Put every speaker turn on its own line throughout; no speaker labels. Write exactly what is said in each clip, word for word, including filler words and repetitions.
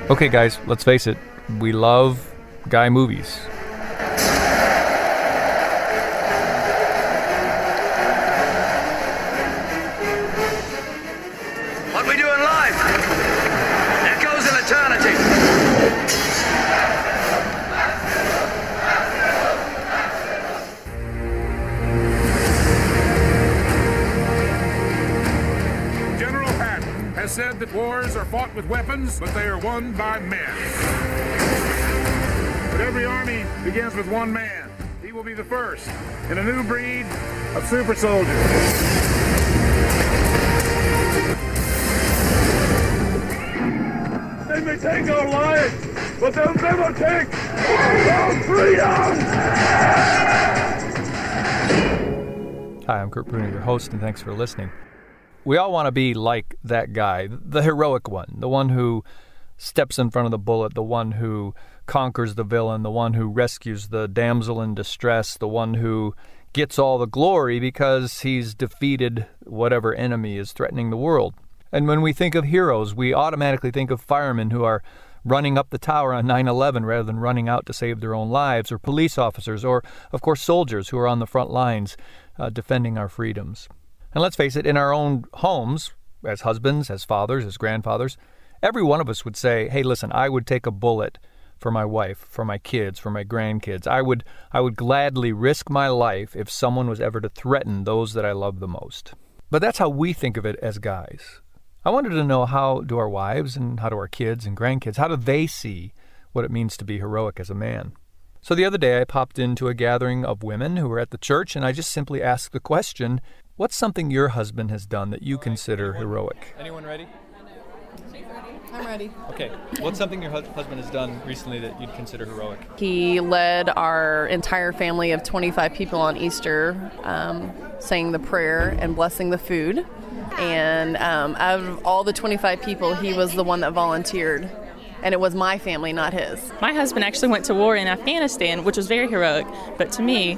Okay, guys, let's face it. We love guy movies.
What we do in life, it goes in eternity.
General Patton has said that wars are fought with weapons, but they are won by men. But every army begins with one man. He will be the first in a new breed of super soldiers. They may take our lives, but they'll never take our freedom!
Hi, I'm Kurt Bruner, your host, and thanks for listening. We all want to be like that guy, the heroic one, the one who steps in front of the bullet, the one who conquers the villain, the one who rescues the damsel in distress, the one who gets all the glory because he's defeated whatever enemy is threatening the world. And when we think of heroes, we automatically think of firemen who are running up the tower on nine eleven rather than running out to save their own lives, or police officers, or, of course, soldiers who are on the front lines uh, defending our freedoms. And let's face it, in our own homes, as husbands, as fathers, as grandfathers, every one of us would say, hey, listen, I would take a bullet for my wife, for my kids, for my grandkids. I would, I would gladly risk my life if someone was ever to threaten those that I love the most. But that's how we think of it as guys. I wanted to know, how do our wives and how do our kids and grandkids, how do they see what it means to be heroic as a man? So the other day I popped into a gathering of women who were at the church, and I just simply asked the question, what's something your husband has done that you consider heroic? Anyone ready?
I'm ready.
Okay. What's something your husband has done recently that you'd consider heroic?
He led our entire family of twenty-five people on Easter, um, saying the prayer and blessing the food. And um, out of all the twenty-five people, he was the one that volunteered. And it was my family, not his.
My husband actually went to war in Afghanistan, which was very heroic. But to me,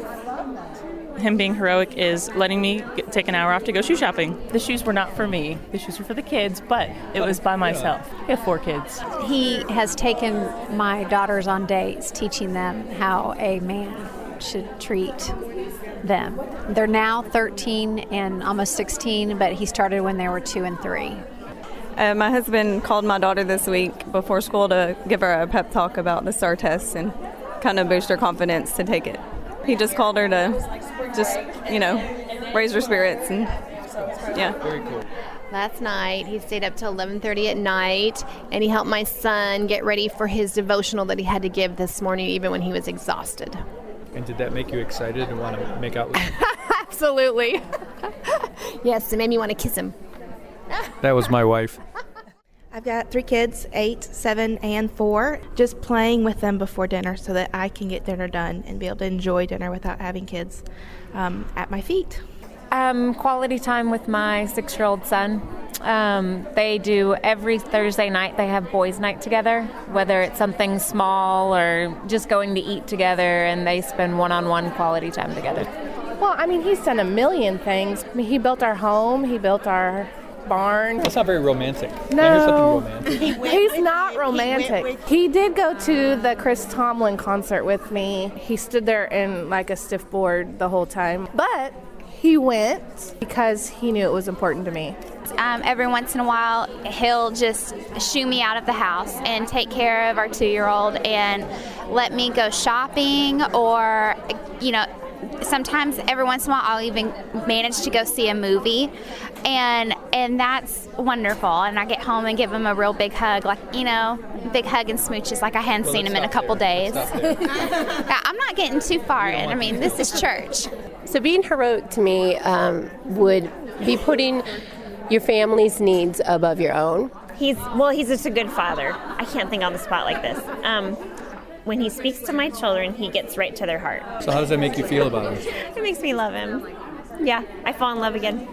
him being heroic is letting me get, take an hour off to go shoe shopping.
The shoes were not for me. The shoes were for the kids, but it was by myself. I have four kids.
He has taken my daughters on dates, teaching them how a man should treat them. They're now thirteen and almost sixteen, but he started when they were two and three.
Uh, my husband called my daughter this week before school to give her a pep talk about the S A R test and kind of boost her confidence to take it. He just called her to just, you know, raise her spirits, and yeah.
Very cool.
Last night, he stayed up till eleven thirty at night, and he helped my son get ready for his devotional that he had to give this morning, even when he was exhausted.
And did that make you excited and want to make out with him?
Absolutely. Yes, it made me want to kiss him.
That was my wife.
I've got three kids, eight, seven, and four. Just playing with them before dinner so that I can get dinner done and be able to enjoy dinner without having kids um, at my feet.
Um, quality time with my six-year-old son. Um, they do every Thursday night, they have boys' night together, whether it's something small or just going to eat together, and they spend one-on-one quality time together.
Well, I mean, he's done a million things. I mean, he built our home, he built our barn.
That's not very romantic.
No,
romantic.
he he's not romantic. He did go to the Chris Tomlin concert with me. He stood there in like a stiff board the whole time, but he went because he knew it was important to me.
Um, every once in a while, he'll just shoo me out of the house and take care of our two-year-old and let me go shopping, or, you know, sometimes every once in a while I'll even manage to go see a movie, and and that's wonderful. And I get home and give him a real big hug, like, you know, big hug and smooches like I hadn't well, seen him in a couple there. days. I'm not getting too far in. I mean, this is church.
So being heroic to me um, would be putting your family's needs above your own.
He's, well, he's just a good father. I can't think on the spot like this. Um, when he speaks to my children, he gets right to their heart.
So how does that make you feel about him?
It makes me love him. Yeah, I fall in love again.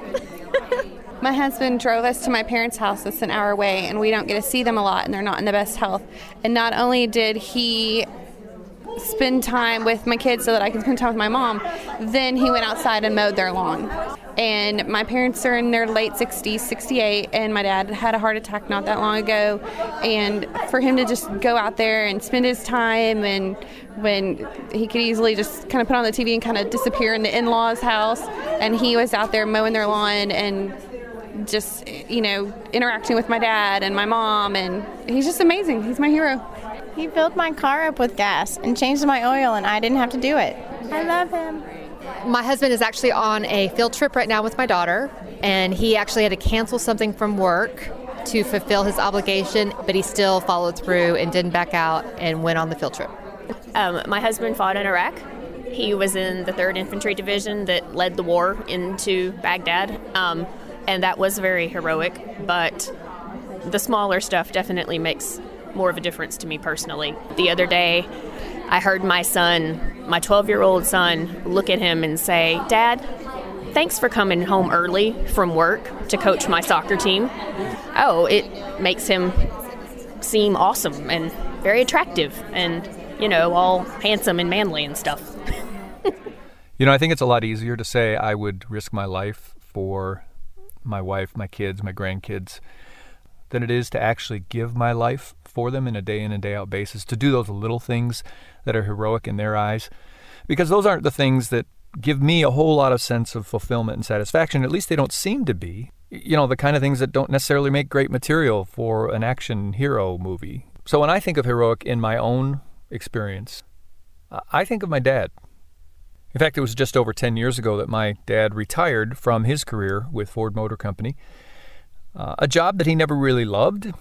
My husband drove us to my parents' house that's an hour away, and we don't get to see them a lot, and they're not in the best health. And not only did he spend time with my kids so that I can spend time with my mom, then he went outside and mowed their lawn. And my parents are in their late sixties, sixty-eight, and my dad had a heart attack not that long ago. And for him to just go out there and spend his time, and when he could easily just kind of put on the T V and kind of disappear in the in-laws' house, and he was out there mowing their lawn and just, you know, interacting with my dad and my mom, and he's just amazing. He's my hero.
He filled my car up with gas and changed my oil, and I didn't have to do it. I love him.
My husband is actually on a field trip right now with my daughter, and he actually had to cancel something from work to fulfill his obligation, but he still followed through and didn't back out and went on the field trip.
Um, my husband fought in Iraq. He was in the third Infantry Division that led the war into Baghdad, um, and that was very heroic, but the smaller stuff definitely makes more of a difference to me personally. The other day, I heard my son, my twelve-year-old son, look at him and say, "Dad, thanks for coming home early from work to coach my soccer team." Oh, it makes him seem awesome and very attractive and, you know, all handsome and manly and stuff.
You know, I think it's a lot easier to say I would risk my life for my wife, my kids, my grandkids, than it is to actually give my life for them in a day in and day out basis, to do those little things that are heroic in their eyes, because those aren't the things that give me a whole lot of sense of fulfillment and satisfaction. At least they don't seem to be, you know, the kind of things that don't necessarily make great material for an action hero movie. So when I think of heroic in my own experience, I think of my dad. In fact, it was just over ten years ago that my dad retired from his career with Ford Motor Company, uh, a job that he never really loved,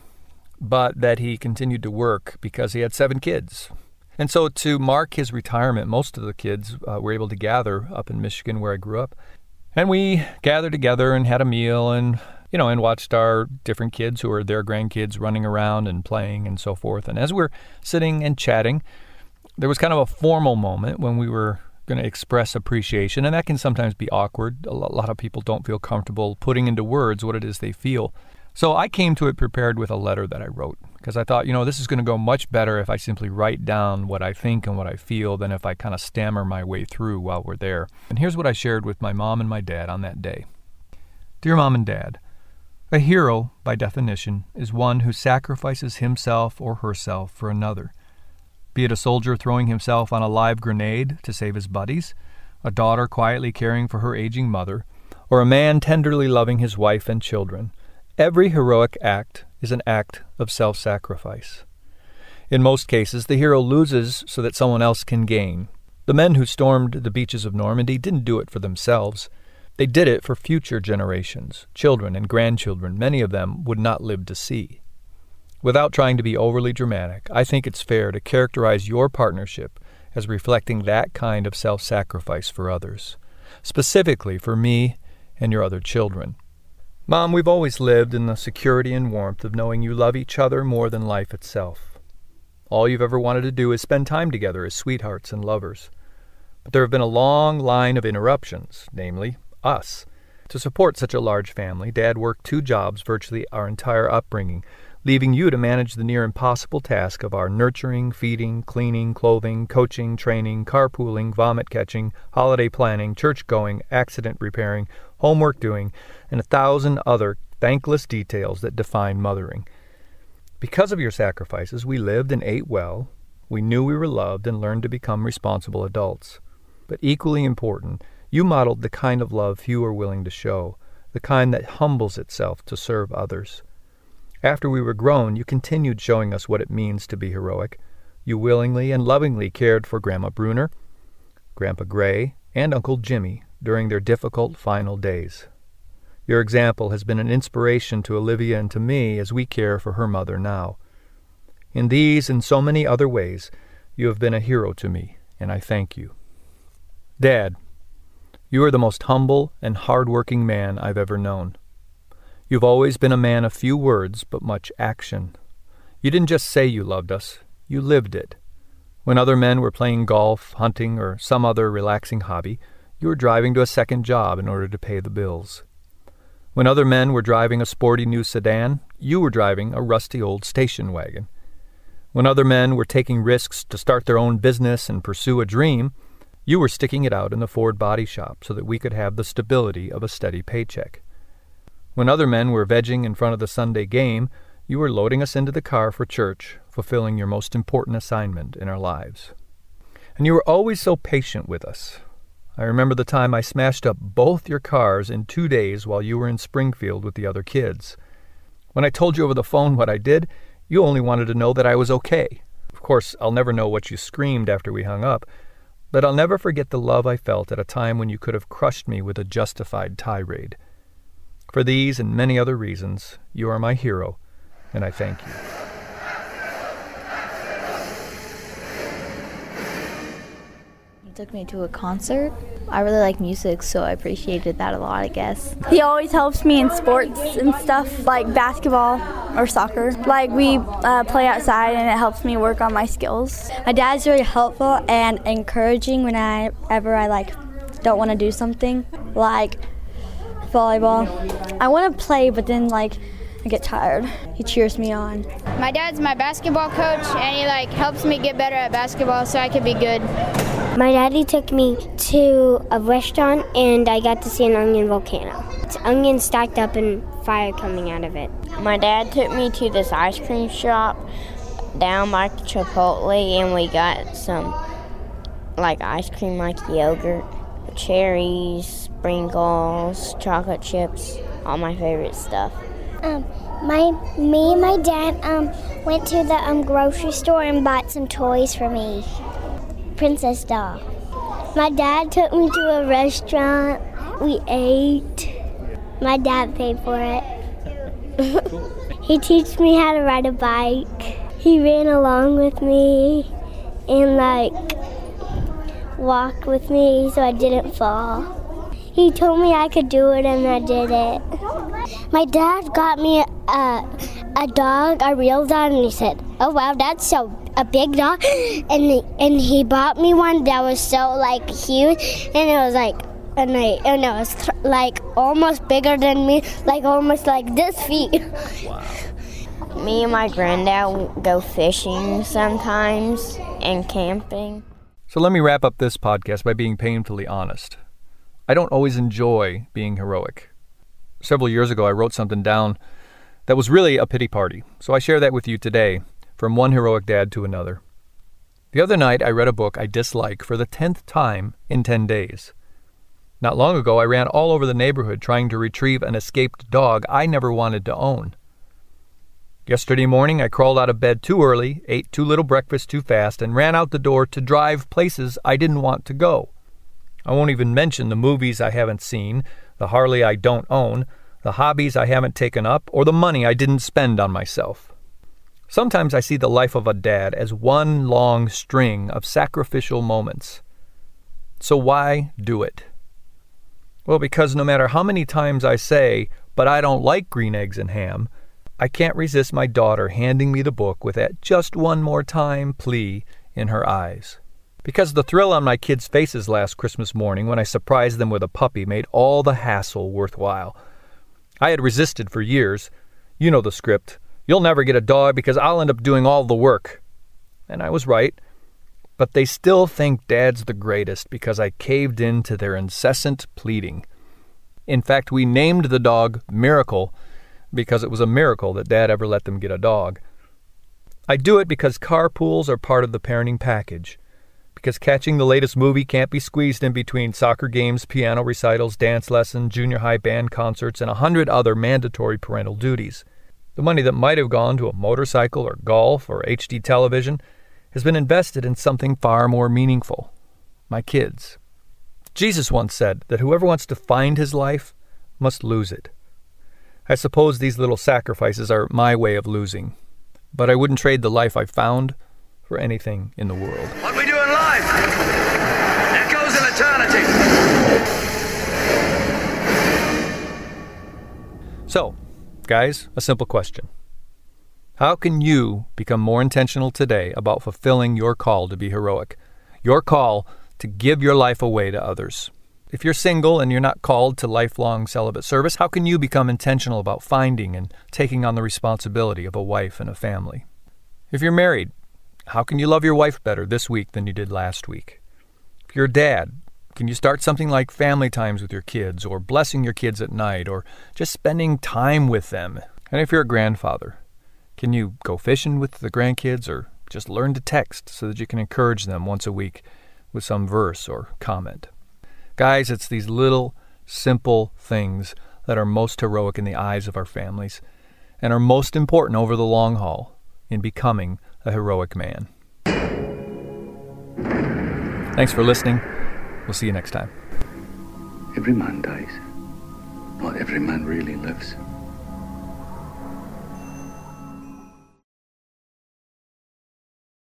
but that he continued to work because he had seven kids. And so to mark his retirement, most of the kids uh, were able to gather up in Michigan where I grew up. And we gathered together and had a meal and, you know, and watched our different kids who were their grandkids running around and playing and so forth. And as we're sitting and chatting, there was kind of a formal moment when we were going to express appreciation, and that can sometimes be awkward. A lot of people don't feel comfortable putting into words what it is they feel. So I came to it prepared with a letter that I wrote, because I thought, you know, this is going to go much better if I simply write down what I think and what I feel than if I kind of stammer my way through while we're there. And here's what I shared with my mom and my dad on that day. Dear Mom and Dad, a hero, by definition, is one who sacrifices himself or herself for another. Be it a soldier throwing himself on a live grenade to save his buddies, a daughter quietly caring for her aging mother, or a man tenderly loving his wife and children. Every heroic act is an act of self-sacrifice. In most cases, the hero loses so that someone else can gain. The men who stormed the beaches of Normandy didn't do it for themselves. They did it for future generations, children and grandchildren many of them would not live to see. Without trying to be overly dramatic, I think it's fair to characterize your partnership as reflecting that kind of self-sacrifice for others, specifically for me and your other children. Mom, we've always lived in the security and warmth of knowing you love each other more than life itself. All you've ever wanted to do is spend time together as sweethearts and lovers. But there have been a long line of interruptions, namely us. To support such a large family, Dad worked two jobs virtually our entire upbringing, leaving you to manage the near impossible task of our nurturing, feeding, cleaning, clothing, coaching, training, carpooling, vomit catching, holiday planning, church going, accident repairing, homework doing, and a thousand other thankless details that define mothering. Because of your sacrifices, we lived and ate well, we knew we were loved, and learned to become responsible adults. But equally important, you modeled the kind of love few are willing to show, the kind that humbles itself to serve others. After we were grown, you continued showing us what it means to be heroic. You willingly and lovingly cared for Grandma Bruner, Grandpa Gray, and Uncle Jimmy during their difficult final days. Your example has been an inspiration to Olivia and to me as we care for her mother now. In these and so many other ways, you have been a hero to me, and I thank you. Dad, you are the most humble and hard-working man I've ever known. You've always been a man of few words, but much action. You didn't just say you loved us, you lived it. When other men were playing golf, hunting, or some other relaxing hobby, you were driving to a second job in order to pay the bills. When other men were driving a sporty new sedan, you were driving a rusty old station wagon. When other men were taking risks to start their own business and pursue a dream, you were sticking it out in the Ford body shop so that we could have the stability of a steady paycheck. When other men were vegging in front of the Sunday game, you were loading us into the car for church, fulfilling your most important assignment in our lives. And you were always so patient with us. I remember the time I smashed up both your cars in two days while you were in Springfield with the other kids. When I told you over the phone what I did, you only wanted to know that I was okay. Of course, I'll never know what you screamed after we hung up, but I'll never forget the love I felt at a time when you could have crushed me with a justified tirade. For these and many other reasons, you are my hero, and I thank you.
He took me to a concert. I really like music, so I appreciated that a lot, I guess.
He always helps me in sports and stuff, like basketball or soccer. Like, we uh, play outside, and it helps me work on my skills.
My dad's really helpful and encouraging whenever I, like, don't want to do something, like volleyball. I want to play, but then, like, I get tired. He cheers me on.
My dad's my basketball coach, and he, like, helps me get better at basketball so I can be good.
My daddy took me to a restaurant, and I got to see an onion volcano. It's onions stacked up and fire coming out of it.
My dad took me to this ice cream shop down by Chipotle, and we got some, like, ice cream, like yogurt, cherries, sprinkles, chocolate chips, all my favorite stuff.
Um, my, me and my dad um, went to the um, grocery store and bought some toys for me. Princess doll. My dad took me to a restaurant. We ate. My dad paid for it. He taught me how to ride a bike. He ran along with me and like walked with me so I didn't fall. He told me I could do it and I did it. My dad got me a, a dog, a real dog, and he said, "Oh wow, that's so a big dog," and he, and he bought me one that was so like huge, and it was like, and, I, and it was th- like almost bigger than me, like almost like this feet.
Wow. Me and my granddad go fishing sometimes and camping.
So let me wrap up this podcast by being painfully honest. I don't always enjoy being heroic. Several years ago, I wrote something down that was really a pity party, so I share that with you today, from one heroic dad to another. The other night, I read a book I dislike for the tenth time in ten days. Not long ago, I ran all over the neighborhood trying to retrieve an escaped dog I never wanted to own. Yesterday morning, I crawled out of bed too early, ate too little breakfast too fast, and ran out the door to drive places I didn't want to go. I won't even mention the movies I haven't seen, the Harley I don't own, the hobbies I haven't taken up, or the money I didn't spend on myself. Sometimes I see the life of a dad as one long string of sacrificial moments. So why do it? Well, because no matter how many times I say, "But I don't like green eggs and ham," I can't resist my daughter handing me the book with that "just one more time" plea in her eyes. Because the thrill on my kids' faces last Christmas morning when I surprised them with a puppy made all the hassle worthwhile. I had resisted for years. You know the script. You'll never get a dog because I'll end up doing all the work. And I was right. But they still think Dad's the greatest because I caved in to their incessant pleading. In fact, we named the dog Miracle because it was a miracle that Dad ever let them get a dog. I do it because carpools are part of the parenting package. Because catching the latest movie can't be squeezed in between soccer games, piano recitals, dance lessons, junior high band concerts, and a hundred other mandatory parental duties. The money that might have gone to a motorcycle or golf or H D television has been invested in something far more meaningful. My kids. Jesus once said that whoever wants to find his life must lose it. I suppose these little sacrifices are my way of losing, but I wouldn't trade the life I found for anything in the world.
What we do in life echoes in eternity.
So, guys, a simple question. How can you become more intentional today about fulfilling your call to be heroic? Your call to give your life away to others. If you're single and you're not called to lifelong celibate service, how can you become intentional about finding and taking on the responsibility of a wife and a family? If you're married How can you love your wife better this week than you did last week? If you're a dad, can you start something like family times with your kids, or blessing your kids at night, or just spending time with them? And if you're a grandfather, can you go fishing with the grandkids, or just learn to text so that you can encourage them once a week with some verse or comment? Guys, it's these little, simple things that are most heroic in the eyes of our families and are most important over the long haul in becoming a heroic man. Thanks for listening. We'll see you next time.
Every man dies. Not every man really lives.